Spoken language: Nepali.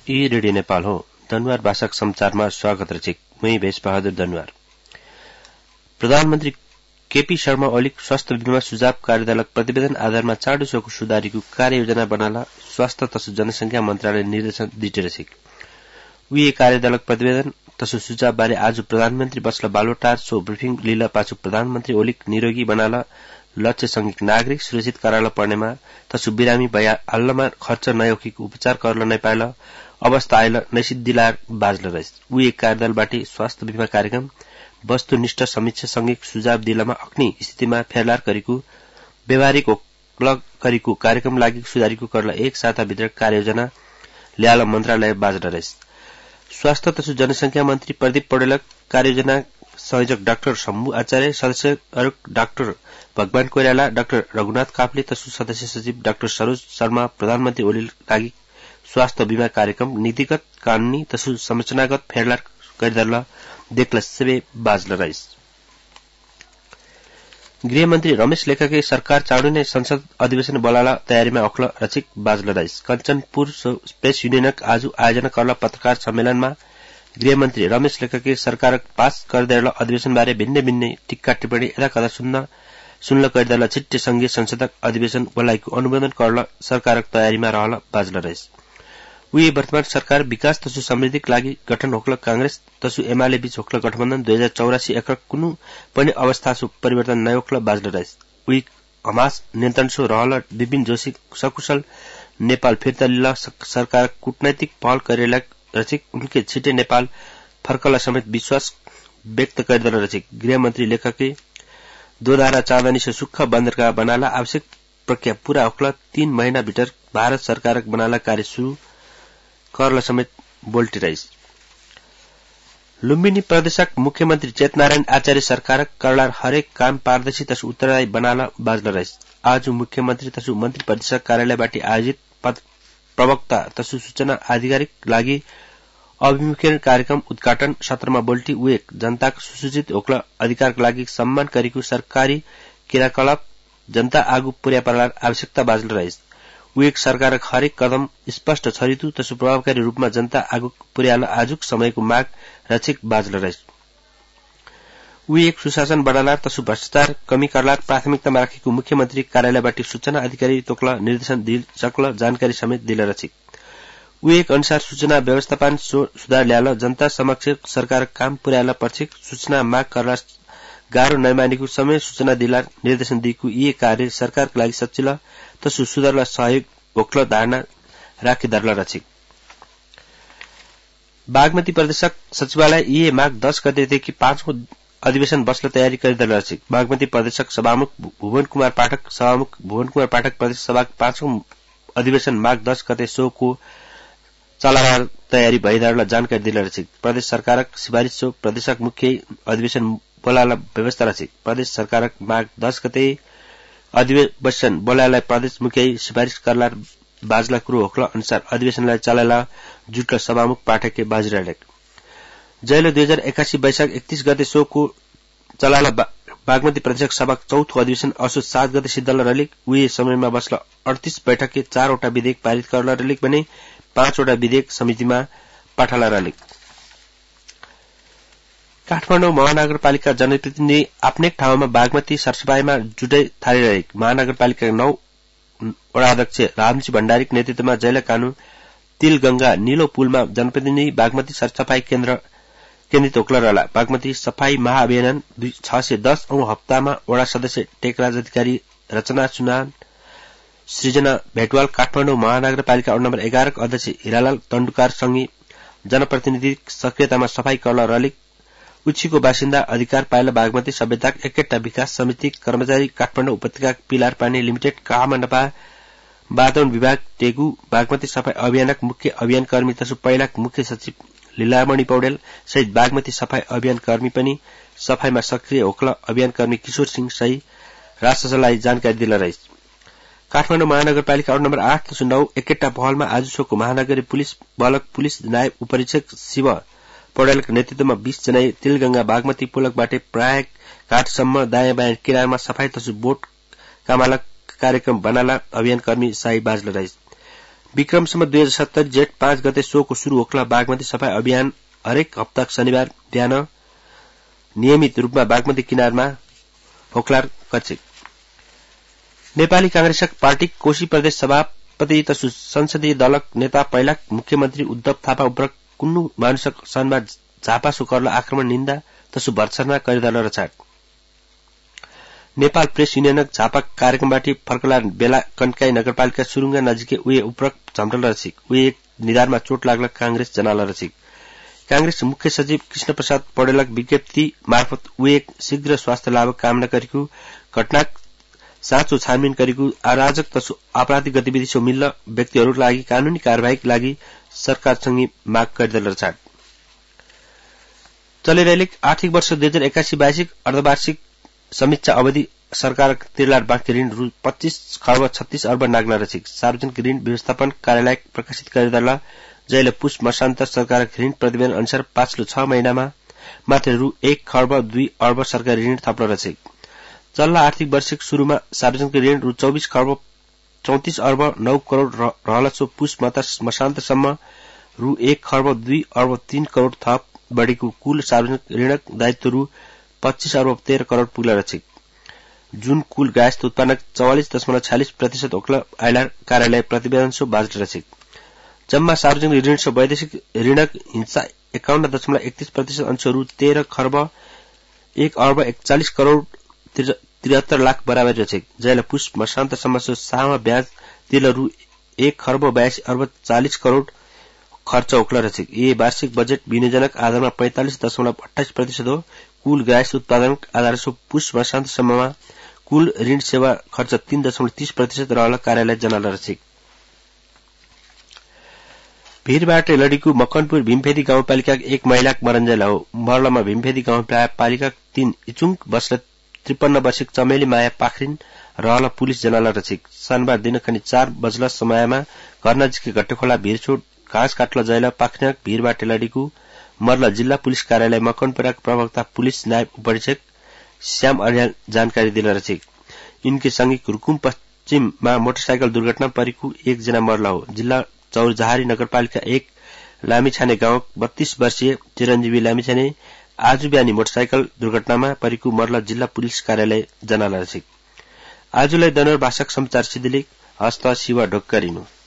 यी रेडियो नेपाल हो। दनुवार भाषाक समाचारमा स्वागत रचिक मै भेष बहादुर दनुवार। प्रधानमन्त्री केपी शर्मा ओलीक स्वास्थ्य बीमा सुझाव कार्यदलक प्रतिवेदन आधारमा चाँडो सोको सुधारीको कार्ययोजना बनाला स्वास्थ्य तसु जनसंख्या मन्त्रालय निर्देशन दिटेरछिक। उही कार्यदलक प्रतिवेदन तसु सुझाव बारे आज प्रधानमन्त्री बस्ला बालोटार सो ब्रिफिङ लीला पाछु प्रधानमन्त्री ओलीक निरोगी बनाला लक्ष्य संघिक नागरिक सुरक्षित कराला पर्नेमा तसु बिरामी भया हल्लमा खर्च नयोखिक उपचार करल नै पाएला अवस्था आएला नैसिद्धिलार बाजल रहेछ। उही कार्यदलबाट स्वास्थ्य बीमा कार्यक्रम वस्तुनिष्ठ समीक्षा संघिक सुझाव दिलामा अग्नि स्थितिमा फेरलार गरेको व्यवहारिक ओक्लग गरेको कार्यक्रम लागि सुधारीको करला एक साताभित्र कार्ययोजना ल्याला मन्त्रालय बाजल रहेछ। स्वास्थ्य तसु जनसंख्या मन्त्री प्रदीप पौडेल कार्ययोजना संयोजक डाक्टर शम्भु आचार्य सदस्य डाक्टर भगवान कोइराला डाक्टर रघुनाथ काफ्ले तसु सदस्य सचिव डाक्टर सरोज शर्मा प्रधानमन्त्री ओली लागि स्वास्थ्य बीमा कार्यक्रम नीतिगत कानूनी तसु संरचनागत फेरलार गरिदल्ला देखला सेवे बाजल रहेछ। गृहमन्त्री रमेश लेखकले सरकार चाँडो नै संसद अधिवेशन बोलाला तयारीमा अख्ल रचिक बाजल रहेछ। कञ्चनपुर प्रेस युनियनक आज आयोजना करला पत्रकार सम्मेलनमा गृहमन्त्री रमेश लेखकले सरकारक पास गरिदिएला अधिवेशनबारे भिन्नै टिक्का टिप्पणी यथाकथा सुन्न गरिदिएला छिट्टै संघीय संसदक अधिवेशन बोलाएको अनुमोदन करला सरकारक तयारीमा रहला बाजल रहेछ। उही वर्तमान सरकार विकास तसु समृद्धिक लागि गठन होक्ल कांग्रेस तसु एमाले बीच होक्ल गठबन्धन 2084 एकक कुनै पनि अवस्थासु परिवर्तन नयोक्ल बाजल रहेछ। उही हमास नियन्त्रण सो रहल विपिन जोशी सकुशल नेपाल फिर्ता लिला सरकार कूटनैतिक पहल करेला रचिक उनके छिटे नेपाल फर्कला समेत विश्वास व्यक्त गरिदल रचिक। गृहमन्त्री लेखकले दोधारा चाँदनी से सुक्ख बन्दरगाह बनाला आवश्यक प्रक्रिया पूरा होक्ला 3 महीना भीतर भारत सरकारक बनाला कार्य शुरू करला समेत बोल्टी रहेछ। लुम्बिनी प्रदेशक मुख्यमन्त्री चेतनारायण आचार्य सरकारक करलार हरेक काम पारदर्शी तसु उत्तरदायी बनाला बाजल रहेछ। आज मुख्यमन्त्री तसु मन्त्री परिषद कार्यालयबाट आयोजित प्रवक्ता तसु सूचना आधिकारिक लागि अभिमुखीकरण कार्यक्रम उद्घाटन सत्रमा बोल्टी उएक जनताक सुसूचित होक्ल अधिकारका लागि सम्मान गरेको सरकारी क्रियाकलाप जनता आगु पुर्या पार्लार आवश्यकता बाजल रहेछ। उएक सरकारक हरेक कदम स्पष्ट छरितो तसु प्रभावकारी रूपमा जनता आगु पुर्याला आजुक समयको माग रचिक बाजल रहेछ। उएक सुशासन बढालार तसु भ्रष्टाचार कमी करलार प्राथमिकतामा राखेको मुख्यमन्त्री कार्यालयबाट सूचना अधिकारी तोक्ला निर्देशन दिल सकल जानकारी समेत दिल रचिक। उएक अनुसार सूचना व्यवस्थापन सुधार ल्याला जनता समक्ष सरकार काम पुर्याला पर्छिक सूचना माग करला गाह्रो नैमानेको समय सूचना दिलार निर्देशन दिएको यी कार्य सरकारका लागि सच्चिला तसु सुधारला सहयोग होक्ल धारणा राखी दर्ला रचिक। बागमती प्रदेशक सचिवालय यी माग 10 गतेदेखि 5औं अधिवेशन बस्न तयारी गरिदल रचिक। बागमती प्रदेशक सभामुख भुवन कुमार पाठक प्रदेश सभाको 5औं अधिवेशन माग 10 गते सोको चलाएर तयारी भइदर्ला जानकारी दिल रचिक। प्रदेश सरकारक सिफारिश सो प्रदेशक मुख्य अधिवेशन बोलाला व्यवस्था रचिक। प्रदेश सरकारक माग 10 गते अधिवेशन बोलाला प्रदेश मुख्य सिफारिश करलार बाजला कुरो होक्ल अनुसार अधिवेशनलाई चलाला जुटल सभामुख पाठकले बाजिरहेक। जैले 2081 वैशाख 31 गते सोको चलाला बागमती प्रदेशक सभाको 4थो अधिवेशन असोज 7 गते सिद्धल रलिक। उही समयमा बस्ला 38 बैठकले 4 वटा विधेयक पारित करला रलिक भने 5 वटा विधेयक समितिमा पाठाला रलिक। काठमाडौँ महानगरपालिका जनप्रतिनिधि आफ्नै ठाउँमा बागमती सरसफाईमा जुटै थालिरहेको महानगरपालिका 9 वडा अध्यक्ष रामजी भण्डारीक नेतृत्वमा जैला कानू तिलगंगा नीलो पुलमा जनप्रतिनिधि बागमती सरसफाई केन्द्रित होक्ल रहला। बागमती सफाई महाअभियान 610 औं हप्तामा वडा सदस्य टेकराज अधिकारी रचना सुनान सृजना भेटवाल काठमाडौँ महानगरपालिका वडा नम्बर 11 का अध्यक्ष हिरालाल दण्डुकार सँगै जनप्रतिनिधि सक्रियतामा सफाई करला रलिक। उच्छीको बासिन्दा अधिकार पाएला बागमती सभ्यताक एकैटा विकास समिति कर्मचारी काठमाडौँ उपत्यका पिलार पानी लिमिटेड कामण्डपा वातावरण विभाग टेगु बागमती सफाई अभियानक मुख्य अभियान कर्मी तसु पहिलाक मुख्य सचिव लीलामणि पौडेल सहित बागमती सफाई अभियान कर्मी पनि सफाईमा सक्रिय होक्ल अभियान कर्मी किशोर सिंह सही राष्ट्रसभालाई जानकारी दिल रहेछ। काठमाडौँ महानगरपालिका वडा नम्बर 8 तसु 9 एकैटा पहलमा आज सोको महानगरी पुलिस बलक पुलिस नायब उपरीक्षक शिव पौडेलको नेतृत्वमा 20 जना तिलगंगा बागमती पुलकबाट प्रायक घाटसम्म दायाँ बायाँ किनारमा सफाई तसु बोट कामालक कार्यक्रम बनाला अभियान कर्मी साई बाजल रहेछ। विक्रमसम्म 2070 जेठ 5 गते सोको शुरू ओखला बागमती सफाई अभियान हरेक हप्ता शनिबार बिहान नियमित रूपमा बागमती किनारमा होक्लार कचेक। नेपाली कांग्रेसक पार्टी कोशी प्रदेश सभापति तसु संसदीय दलक नेता पहिला मुख्यमन्त्री उद्धव थापा उपरक कुन्नु मानुषक सनमा झापासु कर्ल आक्रमण निन्दा तसु भर्त्सना गरिदल रचाट। नेपाल प्रेस युनियनक झापा कार्यक्रमबाट फर्कला बेला कन्काई नगरपालिका सुरुङ्गा नजिकै उए उपरक झम्टल रचिक। उए एक निधारमा चोट लाग्ला कांग्रेस जनाल रचिक। कांग्रेस मुख्य सचिव कृष्ण प्रसाद पौडेलक विज्ञप्ति मार्फत उए शीघ्र स्वास्थ्य लाभ कामना गरेको घटना साँचो छानबिन गरेको अराजक तसु आपराधिक गतिविधि सो मिल्ल व्यक्तिहरूको लागि कानूनी कार्यवाहीका लागि सरकारसँग माग गरिदल रचाट। चलिरहेको आर्थिक वर्ष 2081-22 अर्धवार्षिक समीक्षा अवधि सरकार तिर्लार बाँकी ऋण रु 25 खर्ब 36 अर्ब नाग्न रचिक। सार्वजनिक ऋण व्यवस्थापन कार्यालय प्रकाशित गरिदल जहिले पुष मसान्तर सरकारक ऋण प्रतिवेदन अनुसार पाछलो 6 महिनामा मात्र रु 1 खर्ब 2 अर्ब सरकारी ऋण थप्न रचिक। चल्ला आर्थिक वर्षको सुरुमा सार्वजनिक ऋण रु 24 खर्ब 34 अर्ब 9 करोड़ रहल सो पुष मसान्तसम्म रु 1 खर्ब 2 अर्ब 3 करोड़ थप बढीको कुल सार्वजनिक ऋणक दायित्व रु 25 अर्ब 13 करोड़ पुग्ला रचिक। जुन कुल गायस्थ उत्पादक 44.46% ओक्ला आइलार कार्यालय प्रतिवेदन सो बाजट रचिक। जम्मा सार्वजनिक ऋण सो वैदेशिक ऋणक हिस्सा 51.31% अंश रु 13 खर्ब 1 अर्ब 41 करोड़ 73 लाख बराबर रचिक। जहिले पुष मसान्तसम्म सो सामा ब्याज तिर्ल रु 1 खर्ब 82 अर्ब 40 करोड़ खर्च ओक्ला रचिक। ये वार्षिक बजेट विनियोजनक आधारमा 45.28% हो। कुल गायस्थ उत्पादन आधार सो पुष मसान्तसम्ममा कुल ऋण सेवा खर्च 3.30% रहल कार्यालय जनाल रचिक। भीरबाट लडीको मकनपुर भीमफेदी गाउँपालिका एक महिलाक मरन्जेल हो। मर्लमा भीमफेदी गाउँपालिका 3 इचुङ बस्ल 53 वर्षिक चमेली माया पाखरिन रहल पुलिस जनाल रचिक। शनिबार दिनखनि 4 बजल समयमा घर नजिकै घट्टखोला भीरछोड घाँस काट्ल जैल पाखरिनक भीरबाट लडीको मर्ल जिल्ला पुलिस कार्यालय मकनपुरक प्रवक्ता पुलिस नायब उपरीक्षक श्याम अर्याल जानकारी दिल रचिक। इनके संगिक रुकुम पश्चिममा मोटरसाइकल दुर्घटना परेको एक जना मर्ल हो। जिल्ला चौरजहारी नगरपालिका 1 लामीछाने गाउँ 32 वर्षीय चिरञ्जीवी लामीछाने आज बिहानी मोटरसाइकल दुर्घटनामा परेको मर्ल जिल्ला पुलिस कार्यालय जनाल रचिक। आजलाई दनर भाषाक समाचार सिद्धिलिक हस्त शिव ढोक्करिनु।